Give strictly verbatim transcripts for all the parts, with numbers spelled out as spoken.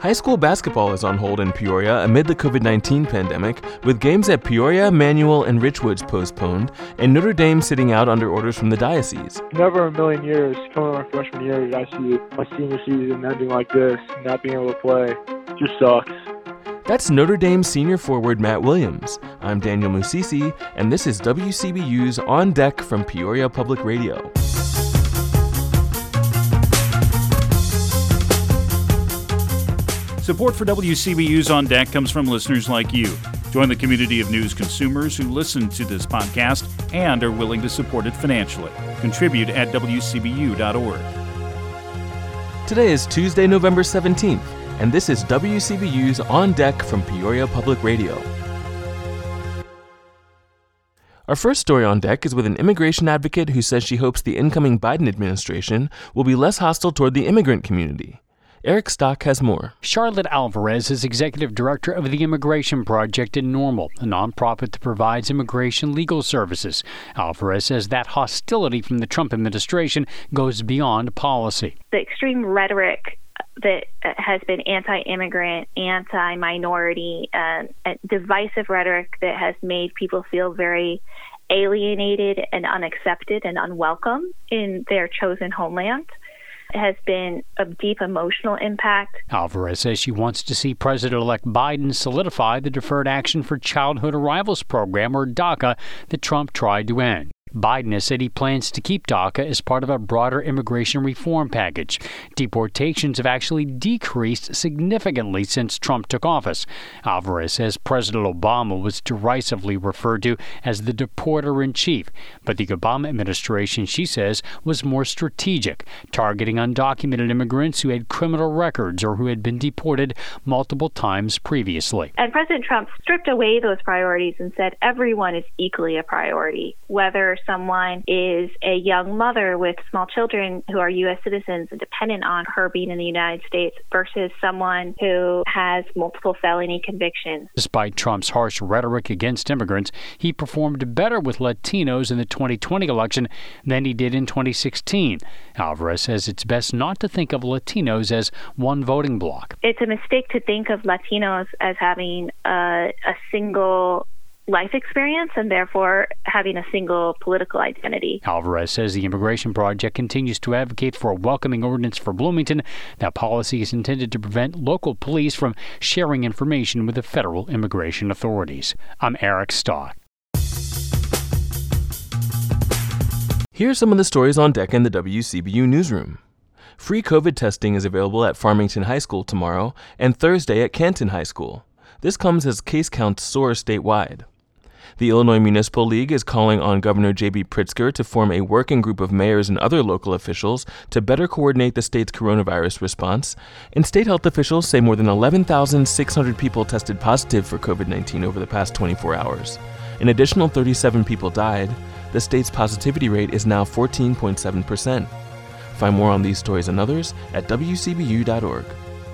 High school basketball is on hold in Peoria amid the covid nineteen pandemic, with games at Peoria, Manual, and Richwoods postponed, and Notre Dame sitting out under orders from the diocese. Never in a million years, coming on my freshman year, did I see my senior season ending like this, not being able to play. It just sucks. That's Notre Dame senior forward Matt Williams. I'm Daniel Musisi, and this is W C B U's On Deck from Peoria Public Radio. Support for W C B U's On Deck comes from listeners like you. Join the community of news consumers who listen to this podcast and are willing to support it financially. Contribute at W C B U dot org. Today is Tuesday, November seventeenth, and this is W C B U's On Deck from Peoria Public Radio. Our first story on deck is with an immigration advocate who says she hopes the incoming Biden administration will be less hostile toward the immigrant community. Eric Stock has more. Charlotte Alvarez is executive director of the Immigration Project in Normal, a nonprofit that provides immigration legal services. Alvarez says that hostility from the Trump administration goes beyond policy. The extreme rhetoric that has been anti-immigrant, anti-minority, uh, divisive rhetoric that has made people feel very alienated and unaccepted and unwelcome in their chosen homeland has been of deep emotional impact. Alvarez says she wants to see President-elect Biden solidify the Deferred Action for Childhood Arrivals program, or DACA, that Trump tried to end. Biden has said he plans to keep DACA as part of a broader immigration reform package. Deportations have actually decreased significantly since Trump took office. Alvarez says President Obama was derisively referred to as the deporter-in-chief, but the Obama administration, she says, was more strategic, targeting undocumented immigrants who had criminal records or who had been deported multiple times previously. And President Trump stripped away those priorities and said everyone is equally a priority, whether someone is a young mother with small children who are U S citizens and dependent on her being in the United States versus someone who has multiple felony convictions. Despite Trump's harsh rhetoric against immigrants, he performed better with Latinos in the twenty twenty election than he did in twenty sixteen. Alvarez says it's best not to think of Latinos as one voting bloc. It's a mistake to think of Latinos as having a, a single life experience and therefore having a single political identity. Alvarez says the Immigration Project continues to advocate for a welcoming ordinance for Bloomington. That policy is intended to prevent local police from sharing information with the federal immigration authorities. I'm Eric Stock. Here's some of the stories on deck in the W C B U newsroom. Free COVID testing is available at Farmington High School tomorrow and Thursday at Canton High School. This comes as case counts soar statewide. The Illinois Municipal League is calling on Governor J B Pritzker to form a working group of mayors and other local officials to better coordinate the state's coronavirus response, and state health officials say more than eleven thousand six hundred people tested positive for COVID nineteen over the past twenty-four hours. An additional thirty-seven people died. The state's positivity rate is now fourteen point seven percent. Find more on these stories and others at W C B U dot org.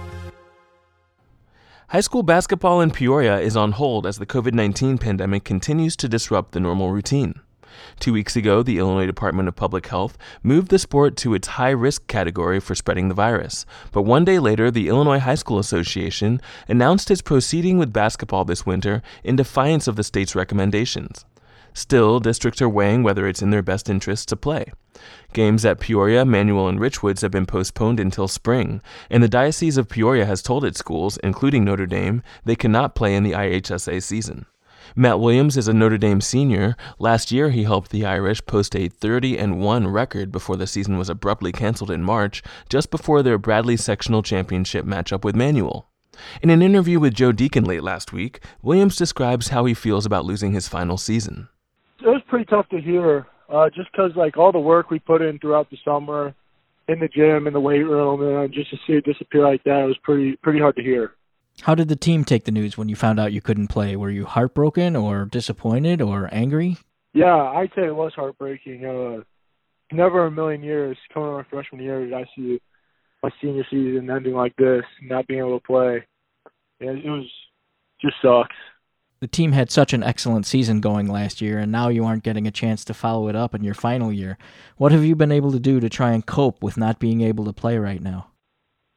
High school basketball in Peoria is on hold as the COVID nineteen pandemic continues to disrupt the normal routine. Two weeks ago, the Illinois Department of Public Health moved the sport to its high-risk category for spreading the virus. But one day later, the Illinois High School Association announced it's proceeding with basketball this winter in defiance of the state's recommendations. Still, districts are weighing whether it's in their best interest to play. Games at Peoria, Manual, and Richwoods have been postponed until spring, and the Diocese of Peoria has told its schools, including Notre Dame, they cannot play in the I H S A season. Matt Williams is a Notre Dame senior. Last year, he helped the Irish post a thirty and one record before the season was abruptly canceled in March, just before their Bradley Sectional Championship matchup with Manual. In an interview with Joe Deacon late last week, Williams describes how he feels about losing his final season. It was pretty tough to hear, uh, just because like all the work we put in throughout the summer, in the gym, in the weight room, and just to see it disappear like that, it was pretty pretty hard to hear. How did the team take the news when you found out you couldn't play? Were you heartbroken or disappointed or angry? Yeah, I'd say it was heartbreaking. Uh, never in a million years, coming on my freshman year, did I see my senior season ending like this, not being able to play. Yeah, it was just sucks. The team had such an excellent season going last year, and now you aren't getting a chance to follow it up in your final year. What have you been able to do to try and cope with not being able to play right now?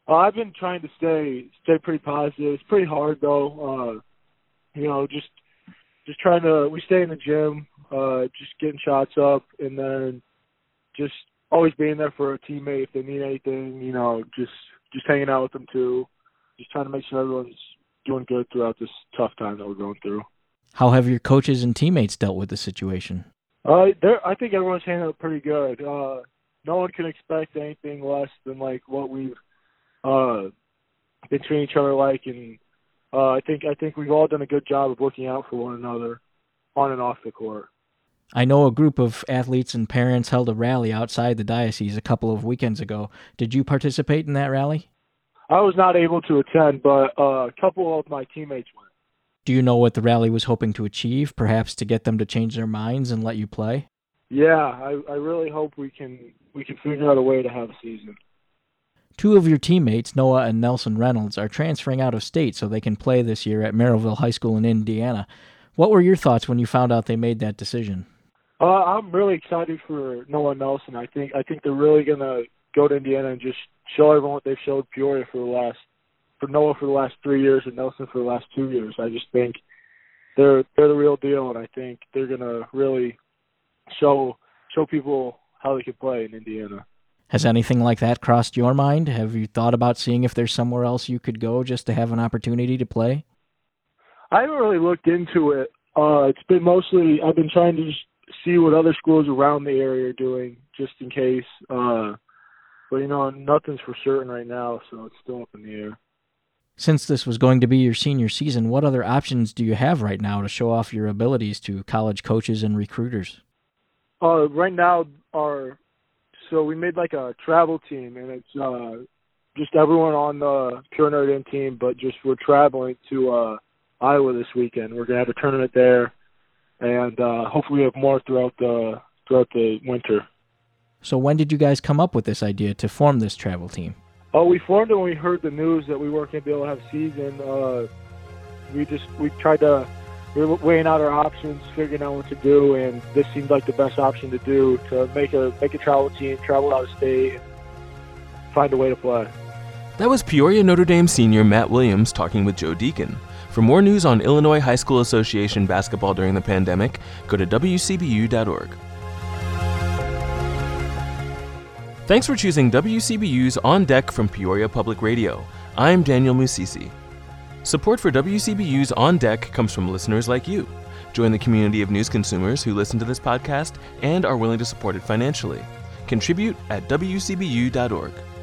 Uh, I've been trying to stay stay pretty positive. It's pretty hard though. Uh, you know, just just trying to. We stay in the gym, uh, just getting shots up, and then just always being there for a teammate if they need anything. You know, just just hanging out with them too. Just trying to make sure everyone's doing good throughout this tough time that we're going through. How have your coaches and teammates dealt with the situation? Uh, I think everyone's handling it pretty good. Uh, no one can expect anything less than like what we've uh, been treating each other like, and uh, I think I think we've all done a good job of looking out for one another on and off the court. I know a group of athletes and parents held a rally outside the diocese a couple of weekends ago. Did you participate in that rally? I was not able to attend, but uh, a couple of my teammates went. Do you know what the rally was hoping to achieve, perhaps to get them to change their minds and let you play? Yeah, I, I really hope we can we can figure out a way to have a season. Two of your teammates, Noah and Nelson Reynolds, are transferring out of state so they can play this year at Merrillville High School in Indiana. What were your thoughts when you found out they made that decision? Uh, I'm really excited for Noah and Nelson. I think I think they're really gonna go to Indiana and just show everyone what they've showed Peoria for the last, for Noah for the last three years and Nelson for the last two years. I just think they're they're the real deal, and I think they're gonna really show show people how they can play in Indiana. Has anything like that crossed your mind? Have you thought about seeing if there's somewhere else you could go just to have an opportunity to play? I haven't really looked into it. Uh, it's been mostly I've been trying to just see what other schools around the area are doing, just in case. Uh, but you know, nothing's for certain right now, so it's still up in the air. Since this was going to be your senior season, what other options do you have right now to show off your abilities to college coaches and recruiters? Uh, right now, our so we made like a travel team, and it's uh, just everyone on the Pure Notre Dame team, but just we're traveling to uh, Iowa this weekend. We're gonna have a tournament there, and uh, hopefully we have more throughout the throughout the winter. So when did you guys come up with this idea to form this travel team? Oh, we formed it when we heard the news that we weren't going to be able to have a season. Uh, we just we tried to we were weighing out our options, figuring out what to do, and this seemed like the best option to do to make a make a travel team, travel out of state, and find a way to play. That was Peoria Notre Dame senior Matt Williams talking with Joe Deacon. For more news on Illinois High School Association basketball during the pandemic, go to W C B U dot org. Thanks for choosing W C B U's On Deck from Peoria Public Radio. I'm Daniel Musisi. Support for W C B U's On Deck comes from listeners like you. Join the community of news consumers who listen to this podcast and are willing to support it financially. Contribute at W C B U dot org.